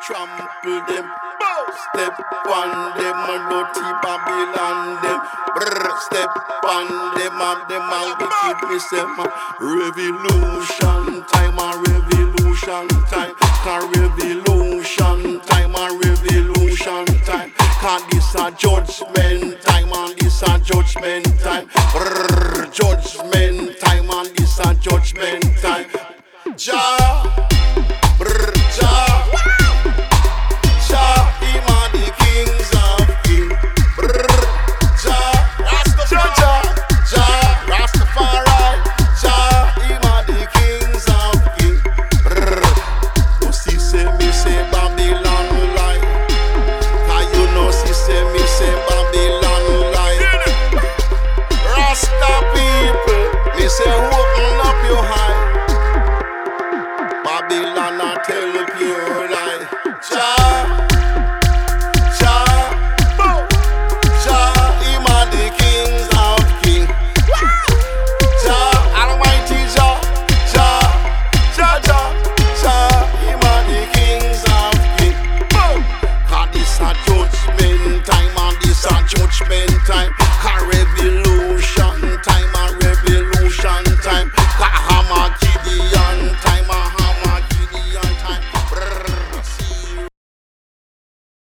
trample them. Step on them and dirty Babylon them. Step on them and wicked me say man. Revolution time and revolution time. Cause revolution time and revolution time. Cause this a judgment time and this a judgment time. Judgment time and this a judgment time. Jah